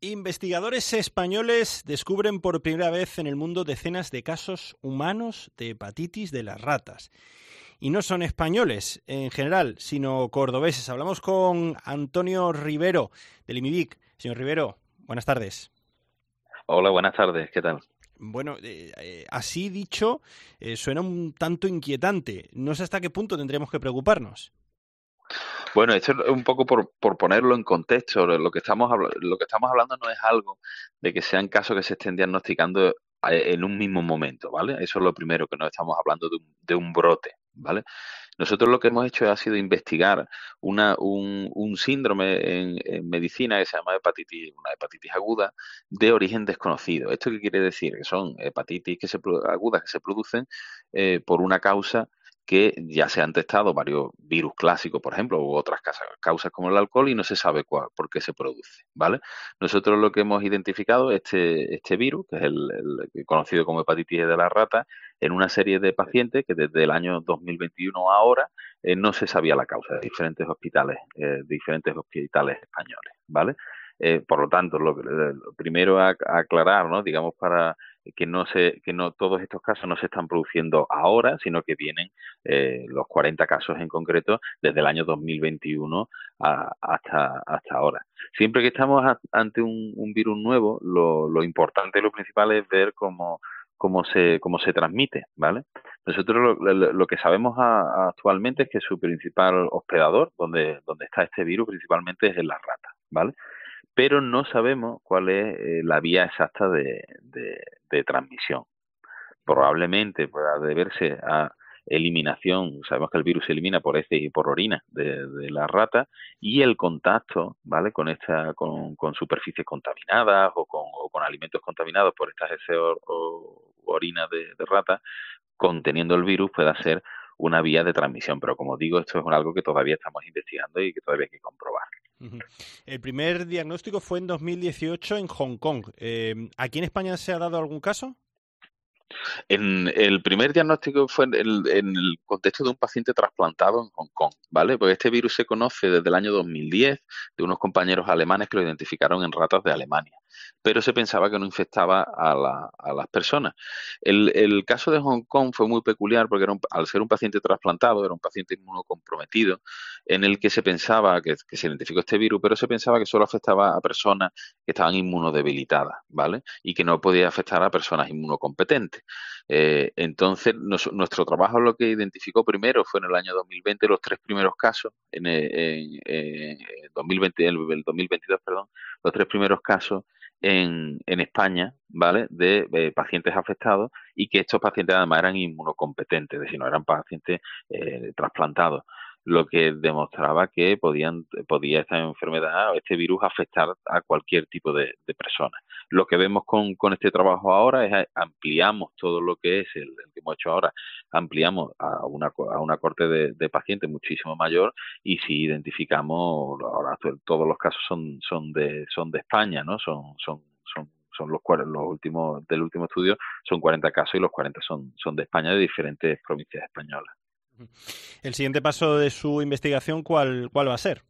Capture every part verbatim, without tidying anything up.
Investigadores españoles descubren por primera vez en el mundo decenas de casos humanos de hepatitis de las ratas. Y no son españoles en general, sino cordobeses. Hablamos con Antonio Rivero, del IMIBIC. Señor Rivero, buenas tardes. Hola, buenas tardes. ¿Qué tal? Bueno, eh, eh, así dicho, eh, suena un tanto inquietante. No sé hasta qué punto tendríamos que preocuparnos. Bueno, esto es un poco por, por ponerlo en contexto. Lo que estamos habla- lo que estamos hablando no es algo de que sean casos que se estén diagnosticando eh, en un mismo momento, ¿vale? Eso es lo primero, que no estamos hablando de un, de un brote, ¿vale? Nosotros lo que hemos hecho ha sido investigar una, un, un síndrome en, en medicina que se llama hepatitis, una hepatitis aguda de origen desconocido. ¿Esto qué quiere decir? Que son hepatitis que se, pro- agudas que se producen eh, por una causa que ya se han testado varios virus clásicos, por ejemplo, u otras causas, causas como el alcohol y no se sabe cuál, por qué se produce, ¿vale? Nosotros lo que hemos identificado este este virus, que es el, el conocido como hepatitis de la rata, en una serie de pacientes que desde el año dos mil veintiuno a ahora eh, no se sabía la causa de diferentes hospitales, eh, de diferentes hospitales españoles, ¿vale? Eh, por lo tanto, lo, lo primero a, a aclarar, ¿no? Digamos, para que no se, que no todos estos casos no se están produciendo ahora, sino que vienen eh, los cuarenta casos en concreto desde el año dos mil veintiuno a, hasta hasta ahora. Siempre que estamos a, ante un, un virus nuevo, lo, lo importante y lo principal es ver cómo cómo se cómo se transmite, ¿vale? Nosotros lo, lo, lo que sabemos a, actualmente es que su principal hospedador, donde donde está este virus, principalmente es en las ratas, ¿vale? Pero no sabemos cuál es eh, la vía exacta de, de, de transmisión. Probablemente pueda deberse a eliminación, sabemos que el virus se elimina por heces y por orina de, de la rata, y el contacto, ¿vale?, con esta, con, con superficies contaminadas o con, o con alimentos contaminados por estas heces o, o orina de, de rata, conteniendo el virus, pueda ser una vía de transmisión. Pero como digo, esto es algo que todavía estamos investigando y que todavía hay que comprobar. El primer diagnóstico fue en dos mil dieciocho en Hong Kong. Eh, ¿Aquí en España se ha dado algún caso? En el primer diagnóstico fue en el, en el contexto de un paciente trasplantado en Hong Kong, ¿vale? Porque este virus se conoce desde el año dos mil diez de unos compañeros alemanes que lo identificaron en ratas de Alemania, pero se pensaba que no infectaba a, la, a las personas. El, el caso de Hong Kong fue muy peculiar porque era un, al ser un paciente trasplantado, era un paciente inmunocomprometido, en el que se pensaba que, que se identificó este virus, pero se pensaba que solo afectaba a personas que estaban inmunodebilitadas, ¿vale? Y que no podía afectar a personas inmunocompetentes. Eh, entonces, nos, nuestro trabajo lo que identificó primero fue en el año dos mil veinte los tres primeros casos, en, en, en, en dos mil veinte, el, el dos mil veintidós, perdón, los tres primeros casos en, en España, ¿vale?, de, de pacientes afectados, y que estos pacientes además eran inmunocompetentes, es decir, no eran pacientes eh, trasplantados, lo que demostraba que podían podía esta enfermedad o este virus afectar a cualquier tipo de, de persona. Lo que vemos con, con este trabajo ahora es ampliamos todo lo que es el, el que hemos hecho ahora, ampliamos a una, a una corte de, de pacientes muchísimo mayor, y si identificamos, ahora todos los casos son son de son de España, ¿no? Son son son son los, los últimos del último estudio, son cuarenta casos y los cuarenta son son de España, de diferentes provincias españolas. El siguiente paso de su investigación, ¿cuál, cuál va a ser?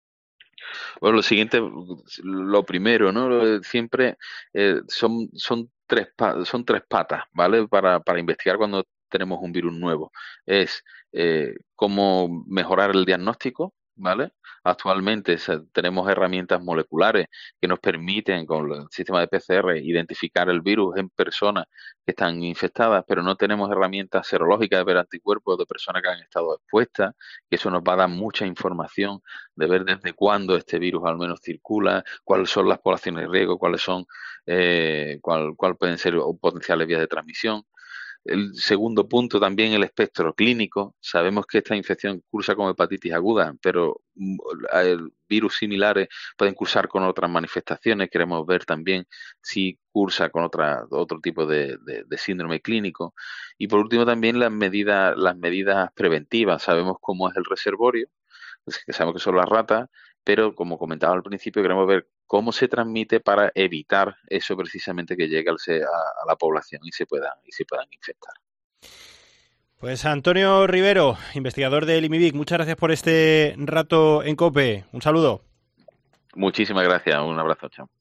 Bueno, lo siguiente, lo primero, ¿no? Siempre eh, son, son, tres pa- son tres patas, ¿vale? Para, para investigar cuando tenemos un virus nuevo. Es eh, cómo mejorar el diagnóstico, ¿vale? Actualmente se- tenemos herramientas moleculares que nos permiten, con el sistema de P C R, identificar el virus en personas que están infectadas, pero no tenemos herramientas serológicas de ver anticuerpos de personas que han estado expuestas, que eso nos va a dar mucha información de ver desde cuándo este virus al menos circula, cuáles son las poblaciones de riesgo, cuáles son, eh, cuál, cuál pueden ser potenciales vías de transmisión. El segundo punto, también el espectro clínico. Sabemos que esta infección cursa como hepatitis aguda, pero mm, el virus similares pueden cursar con otras manifestaciones. Queremos ver también si cursa con otra, otro tipo de, de, de síndrome clínico. Y por último, también las medidas, las medidas preventivas. Sabemos cómo es el reservorio, que sabemos que son las ratas, pero como comentaba al principio, queremos ver cómo se transmite para evitar eso precisamente, que llegue al se- a, a la población y se puedan y se puedan infectar. Pues Antonio Rivero, investigador del IMIBIC, muchas gracias por este rato en COPE. Un saludo. Muchísimas gracias, un abrazo, chao.